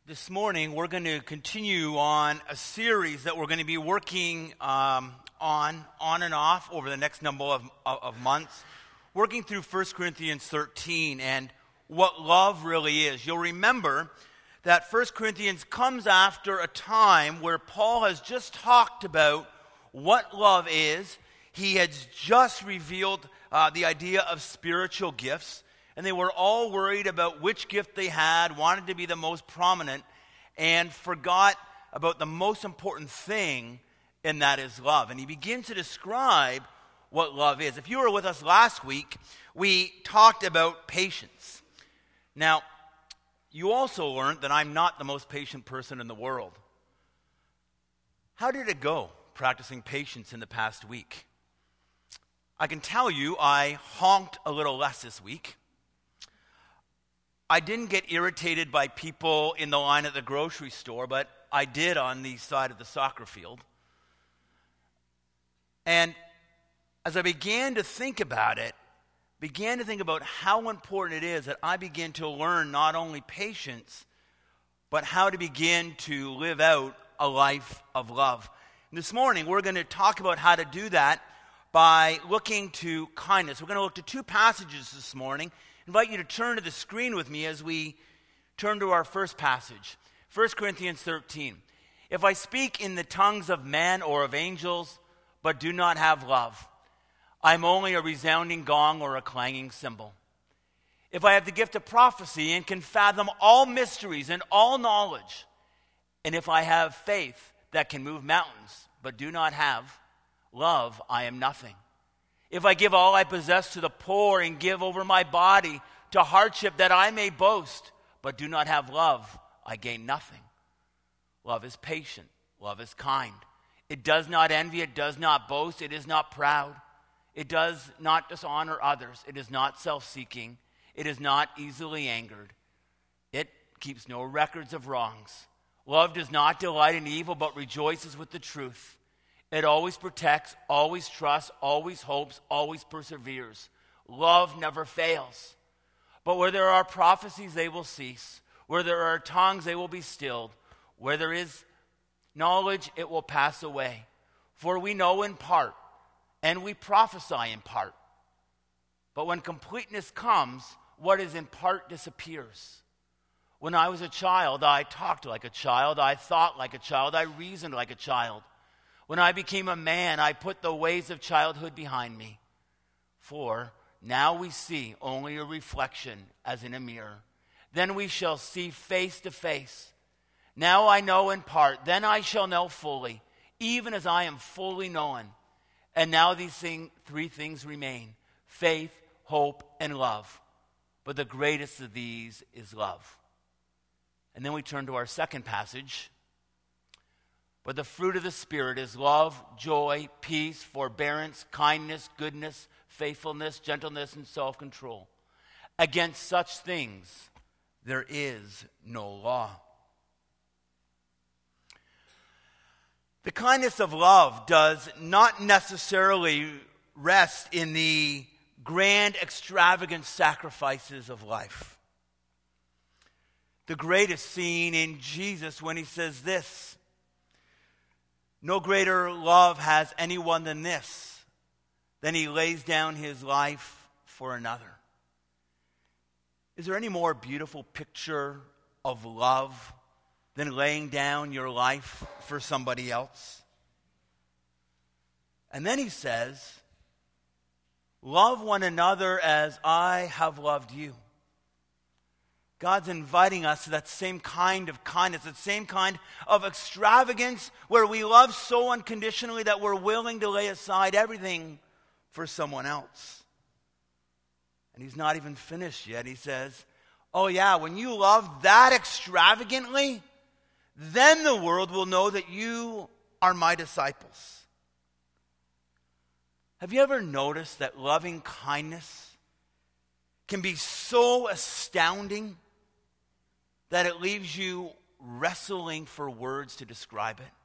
This morning, we're going to continue on a series that we're going to be working on and off over the next number of months, working through 1 Corinthians 13 and what love really is. You'll remember that 1 Corinthians comes after a time where Paul has just talked about what love is. He had just revealed the idea of spiritual gifts. And they were all worried about which gift they had, wanted to be the most prominent, and forgot about the most important thing, and that is love. And he begins to describe what love is. If you were with us last week, we talked about patience. Now, you also learned that I'm not the most patient person in the world. How did it go practicing patience in the past week? I can tell you I honked a little less this week. I didn't get irritated by people in the line at the grocery store, but I did on the side of the soccer field. And as I began to think about it, began to think about how important it is that I begin to learn not only patience, but how to begin to live out a life of love. And this morning, we're going to talk about how to do that by looking to kindness. We're going to look to two passages this morning. I invite you to turn to the screen with me as we turn to our first passage, 1 Corinthians 13. If I speak in the tongues of men or of angels, but do not have love, I am only a resounding gong or a clanging cymbal. If I have the gift of prophecy and can fathom all mysteries and all knowledge, and if I have faith that can move mountains, but do not have love, I am nothing. If I give all I possess to the poor and give over my body to hardship that I may boast, but do not have love, I gain nothing. Love is patient. Love is kind. It does not envy. It does not boast. It is not proud. It does not dishonor others. It is not self-seeking. It is not easily angered. It keeps no records of wrongs. Love does not delight in evil, but rejoices with the truth. It always protects, always trusts, always hopes, always perseveres. Love never fails. But where there are prophecies, they will cease. Where there are tongues, they will be stilled. Where there is knowledge, it will pass away. For we know in part, and we prophesy in part. But when completeness comes, what is in part disappears. When I was a child, I talked like a child, I thought like a child, I reasoned like a child. When I became a man, I put the ways of childhood behind me. For now we see only a reflection as in a mirror. Then we shall see face to face. Now I know in part, then I shall know fully, even as I am fully known. And now these three things remain: faith, hope, and love. But the greatest of these is love. And then we turn to our second passage. But the fruit of the Spirit is love, joy, peace, forbearance, kindness, goodness, faithfulness, gentleness, and self-control. Against such things there is no law. The kindness of love does not necessarily rest in the grand, extravagant sacrifices of life. The greatest seen in Jesus when he says this: no greater love has anyone than this, than he lays down his life for another. Is there any more beautiful picture of love than laying down your life for somebody else? And then he says, love one another as I have loved you. God's inviting us to that same kind of kindness, that same kind of extravagance where we love so unconditionally that we're willing to lay aside everything for someone else. And he's not even finished yet. He says, oh yeah, when you love that extravagantly, then the world will know that you are my disciples. Have you ever noticed that loving kindness can be so astounding that it leaves you wrestling for words to describe it?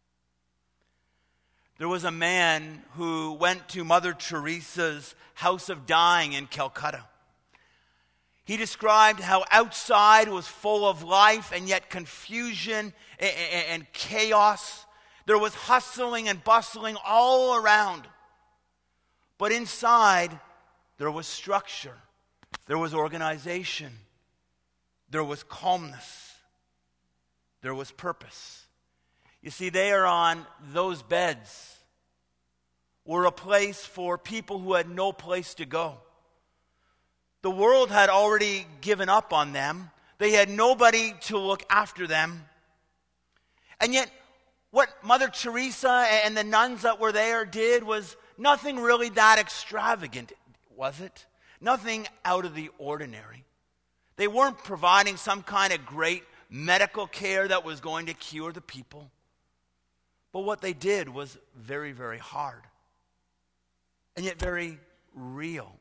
There was a man who went to Mother Teresa's house of dying in Calcutta. He described how outside was full of life and yet confusion and chaos. There was hustling and bustling all around. But inside, there was structure. There was organization. There was calmness. There was purpose. You see, there on those beds were a place for people who had no place to go. The world had already given up on them. They had nobody to look after them. And yet, what Mother Teresa and the nuns that were there did was nothing really that extravagant, was it? Nothing out of the ordinary. They weren't providing some kind of great medical care that was going to cure the people. But what they did was very, very hard. And yet very real.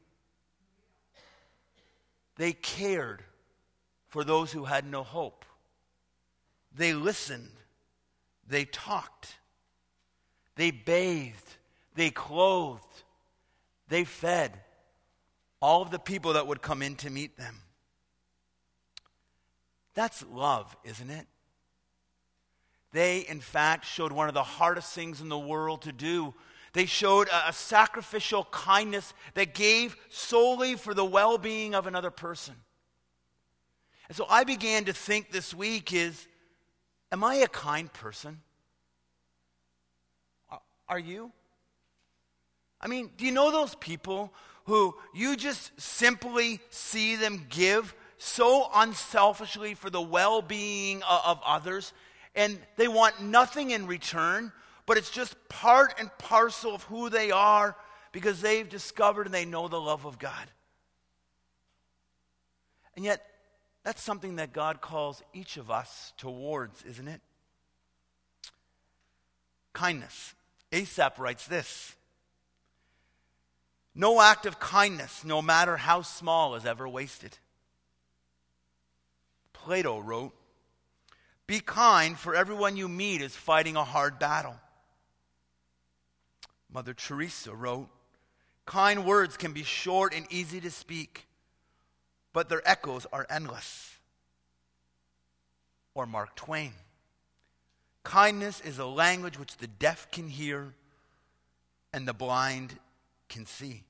They cared for those who had no hope. They listened. They talked. They bathed. They clothed. They fed all of the people that would come in to meet them. That's love, isn't it? They, in fact, showed one of the hardest things in the world to do. They showed a sacrificial kindness that gave solely for the well-being of another person. And so I began to think this week am I a kind person? Are you? I mean, do you know those people who you just simply see them give so unselfishly for the well-being of others, and they want nothing in return, but it's just part and parcel of who they are because they've discovered and they know the love of God. And yet, that's something that God calls each of us towards, isn't it? Kindness. Aesop writes this: "No act of kindness, no matter how small, is ever wasted." Plato wrote, "Be kind, for everyone you meet is fighting a hard battle." Mother Teresa wrote, "Kind words can be short and easy to speak, but their echoes are endless." Or Mark Twain, "Kindness is a language which the deaf can hear and the blind can see."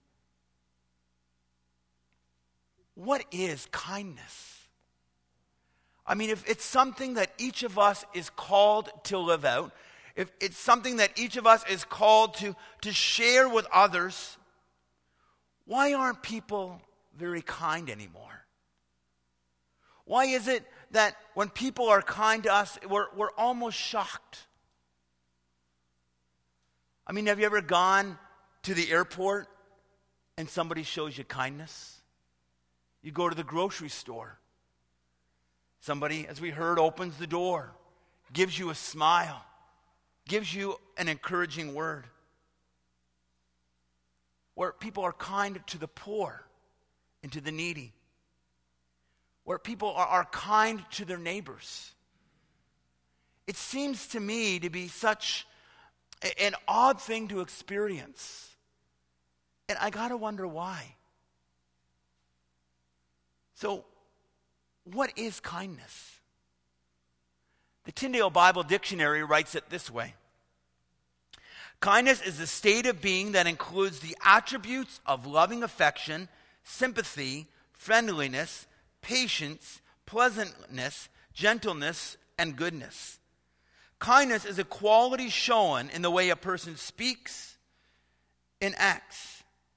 What is kindness? I mean, if it's something that each of us is called to live out, if it's something that each of us is called to share with others, why aren't people very kind anymore? Why is it that when people are kind to us, we're almost shocked? I mean, have you ever gone to the airport and somebody shows you kindness? You go to the grocery store. Somebody, as we heard, opens the door, gives you a smile, gives you an encouraging word. Where people are kind to the poor and to the needy. Where people are kind to their neighbors. It seems to me to be such an odd thing to experience. And I got to wonder why. So, what is kindness? The Tyndale Bible Dictionary writes it this way: "Kindness is a state of being that includes the attributes of loving affection, sympathy, friendliness, patience, pleasantness, gentleness, and goodness. Kindness is a quality shown in the way a person speaks and acts."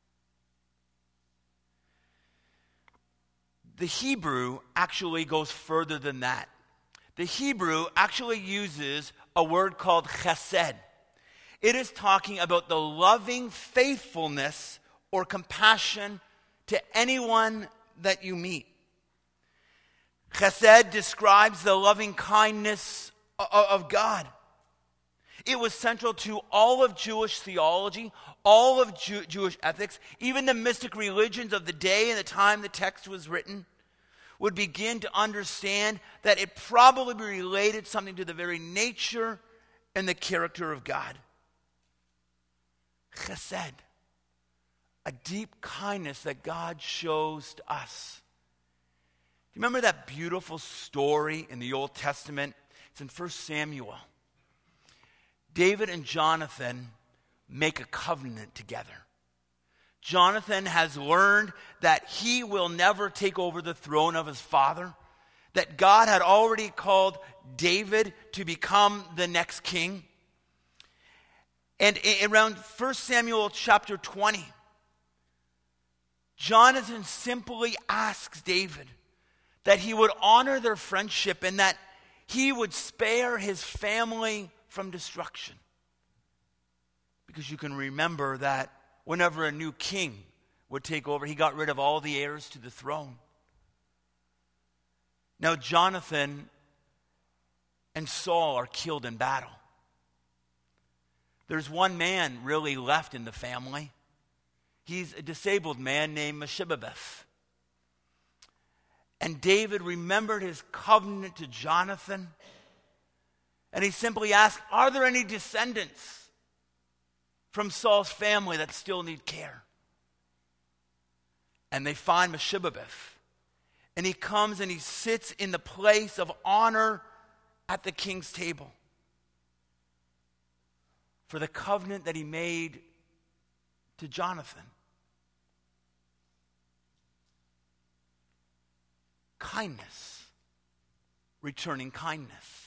The Hebrew actually goes further than that. The Hebrew actually uses a word called chesed. It is talking about the loving faithfulness or compassion to anyone that you meet. Chesed describes the loving kindness of God. It was central to all of Jewish theology, all of Jewish ethics. Even the mystic religions of the day and the time the text was written would begin to understand that it probably related something to the very nature and the character of God. Chesed, a deep kindness that God shows to us. you remember that beautiful story in the Old Testament? It's in 1 Samuel. David and Jonathan make a covenant together. Jonathan has learned that he will never take over the throne of his father, that God had already called David to become the next king. And around 1 Samuel chapter 20, Jonathan simply asks David that he would honor their friendship and that he would spare his family from destruction. Because you can remember that whenever a new king would take over, he got rid of all the heirs to the throne. Now Jonathan and Saul are killed in battle. There's one man really left in the family. He's a disabled man named Mephibosheth. And David remembered his covenant to Jonathan. And he simply asked, are there any descendants from Saul's family that still need care? And they find Mephibosheth. And he comes and he sits in the place of honor at the king's table for the covenant that he made to Jonathan. Kindness, returning kindness.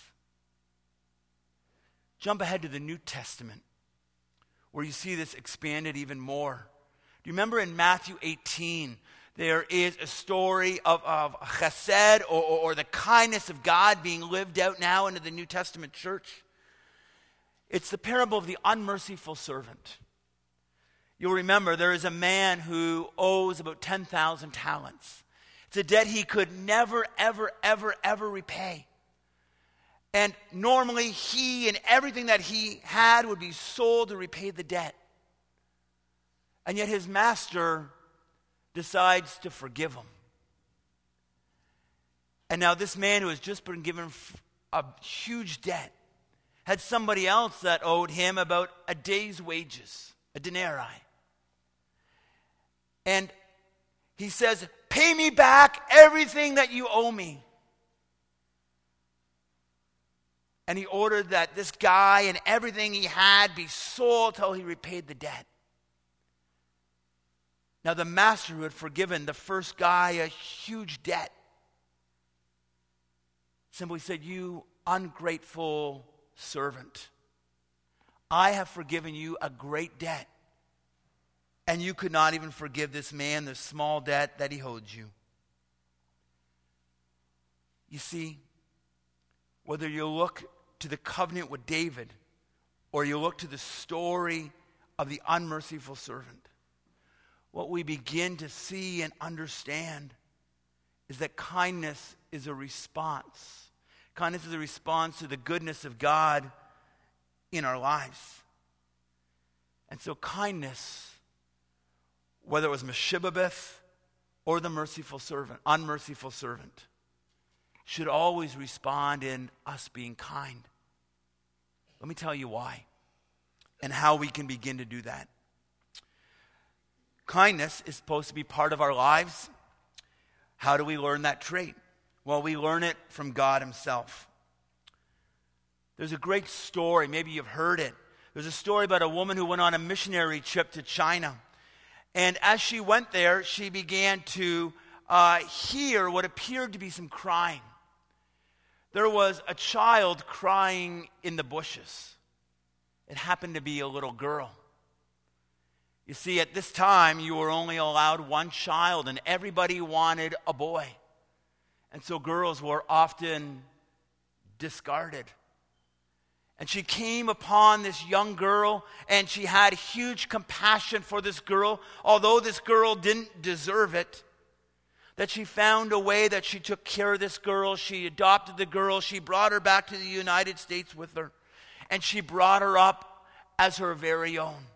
Jump ahead to the New Testament, where you see this expanded even more. Do you remember in Matthew 18, there is a story of chesed, or the kindness of God being lived out now into the New Testament church? It's the parable of the unmerciful servant. You'll remember there is a man who owes about 10,000 talents. It's a debt he could never, ever, ever, ever repay. And normally he and everything that he had would be sold to repay the debt. And yet his master decides to forgive him. And now this man who has just been given a huge debt had somebody else that owed him about a day's wages, a denarii. And he says, pay me back everything that you owe me. And he ordered that this guy and everything he had be sold till he repaid the debt. Now the master who had forgiven the first guy a huge debt simply said, you ungrateful servant, I have forgiven you a great debt, and you could not even forgive this man the small debt that he owed you. You see, whether you look to the covenant with David or you look to the story of the unmerciful servant, what we begin to see and understand is that kindness is a response. Kindness is a response to the goodness of God in our lives. And so kindness, whether it was Mephibosheth or the unmerciful servant, should always respond in us being kind. Let me tell you why and how we can begin to do that. Kindness is supposed to be part of our lives. How do we learn that trait? Well, we learn it from God himself. There's a great story, maybe you've heard it. There's a story about a woman who went on a missionary trip to China. And as she went there, she began to hear what appeared to be some crying. There was a child crying in the bushes. It happened to be a little girl. You see, at this time, you were only allowed one child, and everybody wanted a boy. And so girls were often discarded. And she came upon this young girl, and she had huge compassion for this girl, although this girl didn't deserve it. That she found a way that she took care of this girl. She adopted the girl. She brought her back to the United States with her. And she brought her up as her very own.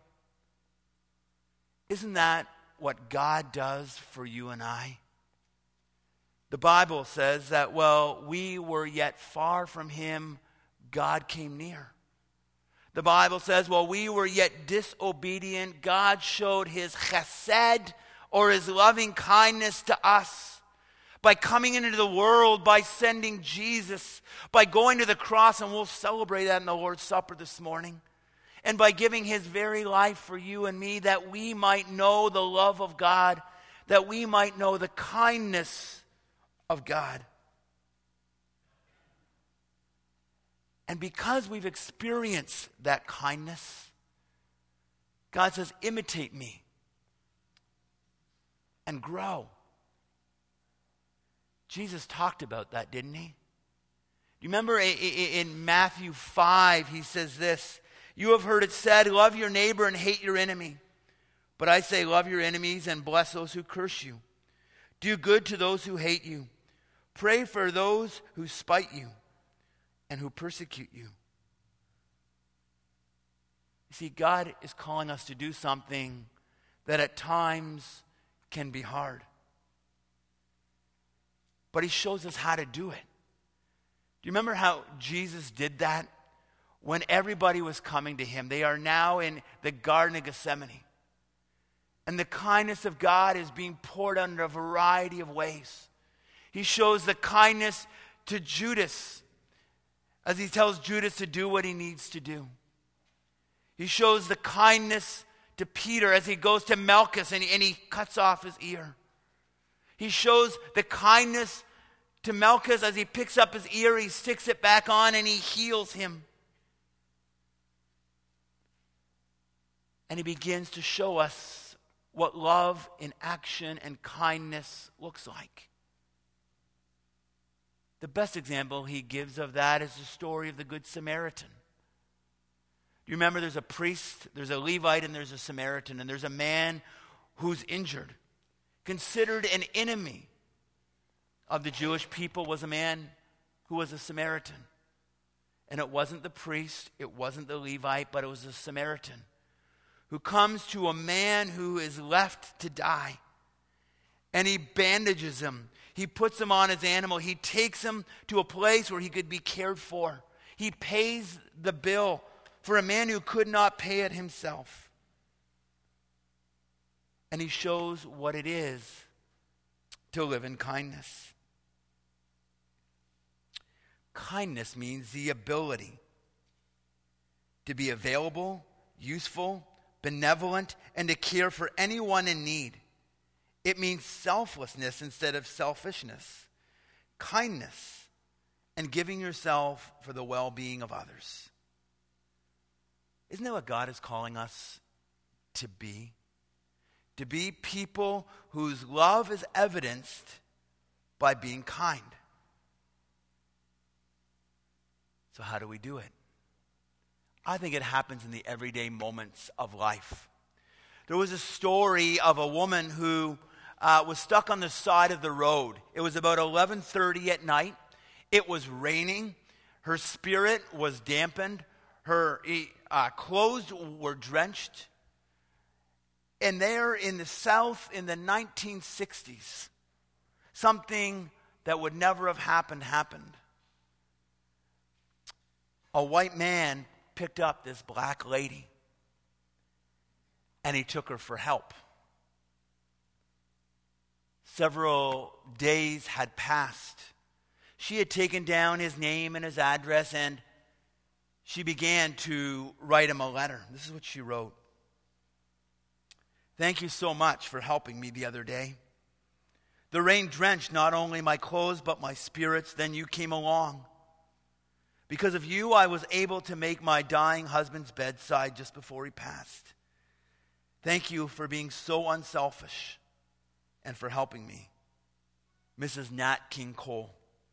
Isn't that what God does for you and I? The Bible says that while we were yet far from him, God came near. The Bible says while we were yet disobedient, God showed his chesed, or his loving kindness to us by coming into the world, by sending Jesus, by going to the cross, and we'll celebrate that in the Lord's Supper this morning, and by giving his very life for you and me, that we might know the love of God, that we might know the kindness of God. And because we've experienced that kindness, God says, imitate me and grow. Jesus talked about that, didn't he? Do you remember in Matthew 5, he says this, you have heard it said, love your neighbor and hate your enemy. But I say, love your enemies and bless those who curse you. Do good to those who hate you. Pray for those who spite you and who persecute you. You see, God is calling us to do something that at times can be hard. But he shows us how to do it. Do you remember how Jesus did that? When everybody was coming to him. They are now in the Garden of Gethsemane. And the kindness of God is being poured out in a variety of ways. He shows the kindness to Judas as he tells Judas to do what he needs to do. He shows the kindness to Peter as he goes to Malchus and he cuts off his ear. He shows the kindness to Malchus as he picks up his ear, he sticks it back on, and he heals him. And he begins to show us what love in action and kindness looks like. The best example he gives of that is the story of the Good Samaritan. Do you remember there's a priest, there's a Levite, and there's a Samaritan, and there's a man who's injured. Considered an enemy of the Jewish people was a man who was a Samaritan. And it wasn't the priest, it wasn't the Levite, but it was a Samaritan who comes to a man who is left to die. And he bandages him. He puts him on his animal. He takes him to a place where he could be cared for. He pays the bill for a man who could not pay it himself. And he shows what it is to live in kindness. Kindness means the ability to be available, useful, benevolent, and to care for anyone in need. It means selflessness instead of selfishness, kindness, and giving yourself for the well-being of others. Isn't that what God is calling us to be? To be people whose love is evidenced by being kind. So how do we do it? I think it happens in the everyday moments of life. There was a story of a woman who was stuck on the side of the road. It was about 11:30 at night. It was raining. Her spirit was dampened. Her clothes were drenched. And there in the South in the 1960s, something that would never have happened. A white man picked up this black lady and he took her for help. Several days had passed. She had taken down his name and his address, and she began to write him a letter. This is what she wrote. Thank you so much for helping me the other day. The rain drenched not only my clothes but my spirits. Then you came along. Because of you, I was able to make my dying husband's bedside just before he passed. Thank you for being so unselfish and for helping me. Mrs. Nat King Cole.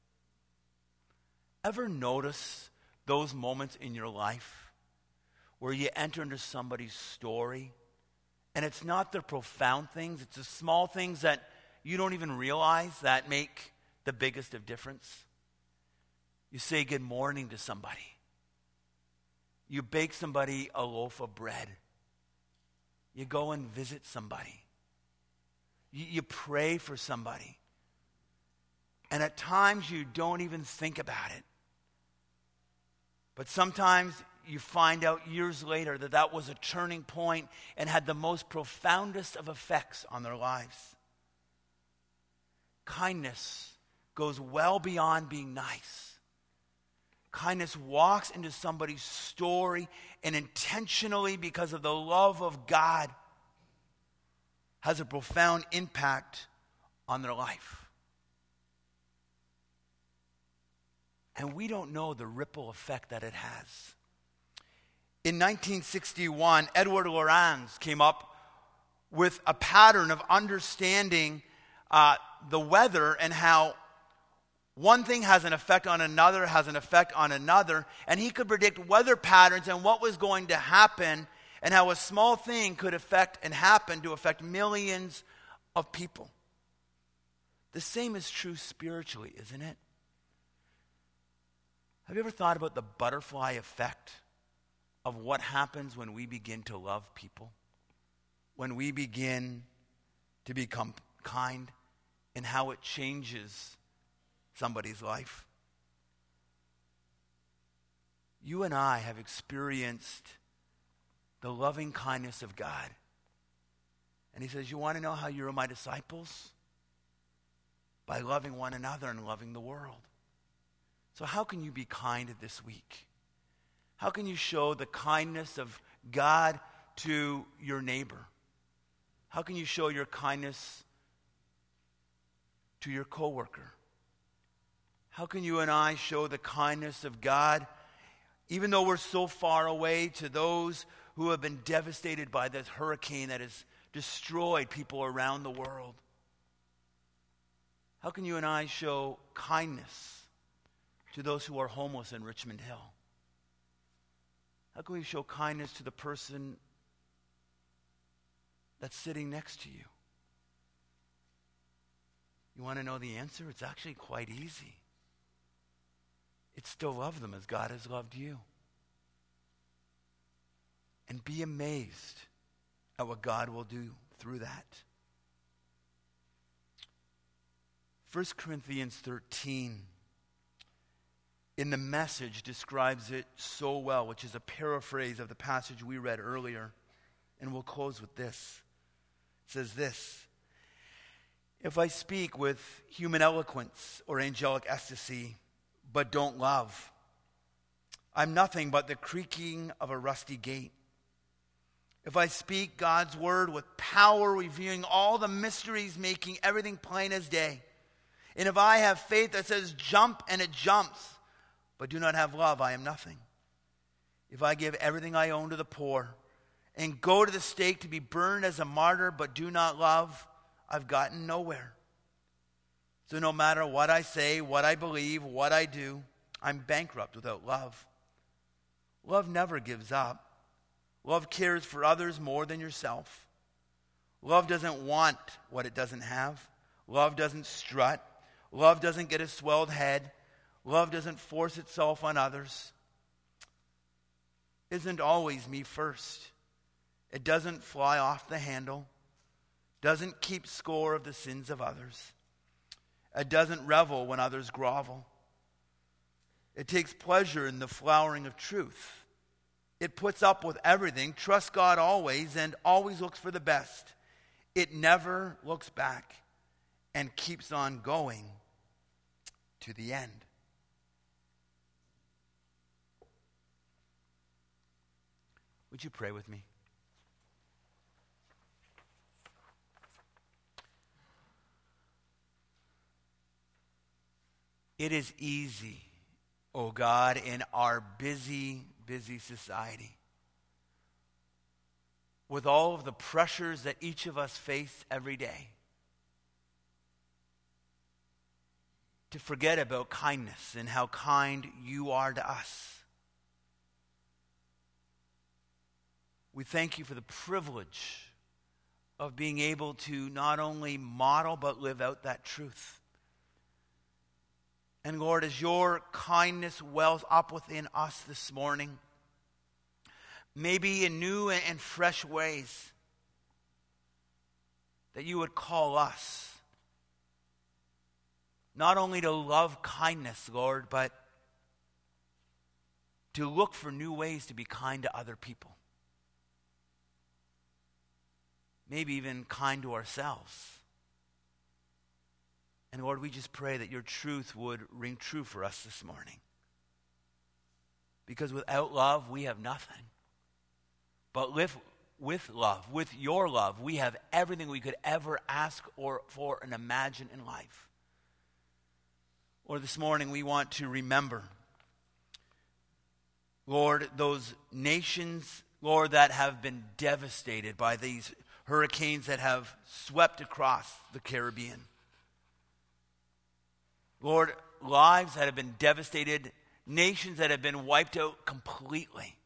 Ever notice those moments in your life where you enter into somebody's story and it's not the profound things, it's the small things that you don't even realize that make the biggest of difference? You say good morning to somebody. You bake somebody a loaf of bread. You go and visit somebody. You pray for somebody. And at times you don't even think about it. But sometimes you find out years later that that was a turning point and had the most profoundest of effects on their lives. kindness goes well beyond being nice. Kindness walks into somebody's story and intentionally, because of the love of God, has a profound impact on their life. And we don't know the ripple effect that it has. In 1961, Edward Lorenz came up with a pattern of understanding the weather and how one thing has an effect on another, has an effect on another, and he could predict weather patterns and what was going to happen, and how a small thing could affect and happen to affect millions of people. The same is true spiritually, isn't it? Have you ever thought about the butterfly effect of what happens when we begin to love people? When we begin to become kind, and how it changes somebody's life? You and I have experienced the loving kindness of God. And he says, you want to know how you're my disciples? By loving one another and loving the world. So how can you be kind this week? How can you show the kindness of God to your neighbor? How can you show your kindness to your coworker? How can you and I show the kindness of God, even though we're so far away, to those who have been devastated by this hurricane that has destroyed people around the world? How can you and I show kindness to those who are homeless in Richmond Hill? How can we show kindness to the person that's sitting next to you? You want to know the answer? It's actually quite easy. It's still love them as God has loved you. And be amazed at what God will do through that. 1 Corinthians 13 in the Message describes it so well, which is a paraphrase of the passage we read earlier. And we'll close with this. It says this: if I speak with human eloquence or angelic ecstasy, but don't love, I'm nothing but the creaking of a rusty gate. If I speak God's word with power, revealing all the mysteries, making everything plain as day, and if I have faith that says jump and it jumps, but do not have love, I am nothing. If I give everything I own to the poor and go to the stake to be burned as a martyr, but do not love, I've gotten nowhere. So no matter what I say, what I believe, what I do, I'm bankrupt without love. Love never gives up. Love cares for others more than yourself. Love doesn't want what it doesn't have. Love doesn't strut. Love doesn't get a swelled head. Love doesn't force itself on others. Isn't always me first. It doesn't fly off the handle. Doesn't keep score of the sins of others. It doesn't revel when others grovel. It takes pleasure in the flowering of truth. It puts up with everything, trusts God always, and always looks for the best. It never looks back and keeps on going to the end. Would you pray with me? It is easy, oh God, in our busy society, with all of the pressures that each of us face every day, to forget about kindness and how kind you are to us. We thank you for the privilege of being able to not only model but live out that truth. And Lord, as your kindness wells up within us this morning, maybe in new and fresh ways, that you would call us not only to love kindness, Lord, but to look for new ways to be kind to other people. Maybe even kind to ourselves. And Lord, we just pray that your truth would ring true for us this morning. Because without love, we have nothing. But with love, with your love, we have everything we could ever ask for and imagine in life. Lord, this morning we want to remember, Lord, those nations, Lord, that have been devastated by these hurricanes that have swept across the Caribbean. Lord, lives that have been devastated, nations that have been wiped out completely.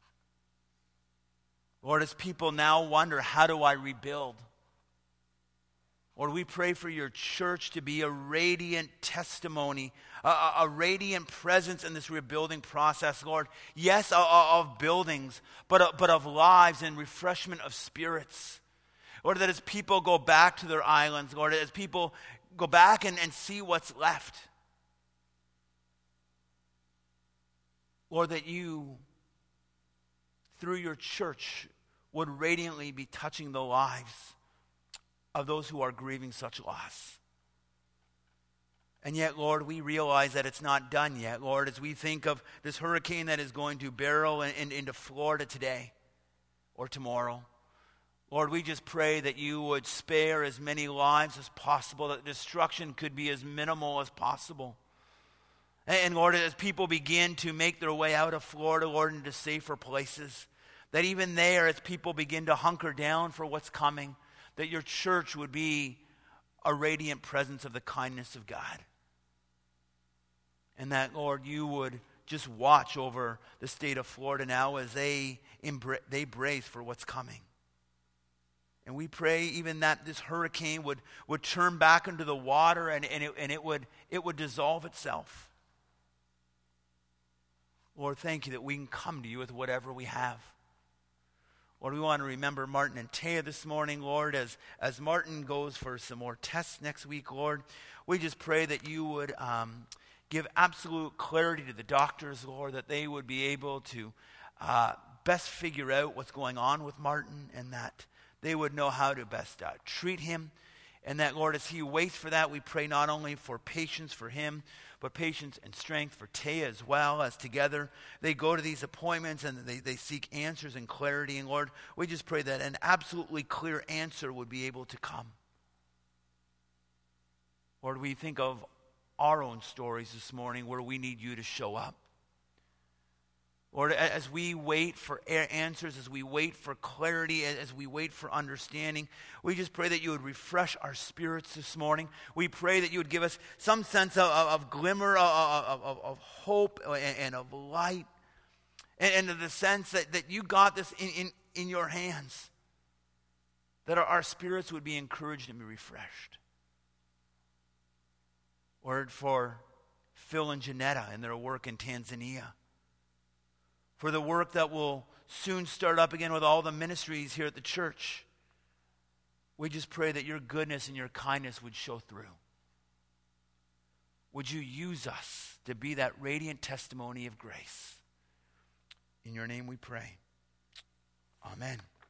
Lord, as people now wonder, how do I rebuild? Lord, we pray for your church to be a radiant testimony, a radiant presence in this rebuilding process, Lord. Yes, of buildings, but of lives and refreshment of spirits. Lord, that as people go back to their islands, Lord, as people go back and see what's left, Lord, that you, through your church, would radiantly be touching the lives of those who are grieving such loss. And yet, Lord, we realize that it's not done yet, Lord, as we think of this hurricane that is going to barrel into Florida today or tomorrow. Lord, we just pray that you would spare as many lives as possible, that destruction could be as minimal as possible. And Lord, as people begin to make their way out of Florida, Lord, into safer places, that even there, as people begin to hunker down for what's coming, that your church would be a radiant presence of the kindness of God. And that, Lord, you would just watch over the state of Florida now as they brace for what's coming. And we pray even that this hurricane would turn back into the water and it would dissolve itself. Lord, thank you that we can come to you with whatever we have. Lord, we want to remember Martin and Taya this morning, Lord, as Martin goes for some more tests next week, Lord. We just pray that you would give absolute clarity to the doctors, Lord, that they would be able to best figure out what's going on with Martin, and that they would know how to best treat him. And that, Lord, as he waits for that, we pray not only for patience for him, but patience and strength for Taya as well, as together they go to these appointments and they seek answers and clarity. And Lord, we just pray that an absolutely clear answer would be able to come. Lord, we think of our own stories this morning where we need you to show up. Lord, as we wait for answers, as we wait for clarity, as we wait for understanding, we just pray that you would refresh our spirits this morning. We pray that you would give us some sense of glimmer, of hope and of light, and of the sense that you got this in your hands, that our spirits would be encouraged and be refreshed. Lord, for Phil and Janetta and their work in Tanzania, for the work that will soon start up again with all the ministries here at the church. We just pray that your goodness and your kindness would show through. Would you use us to be that radiant testimony of grace? In your name we pray. Amen.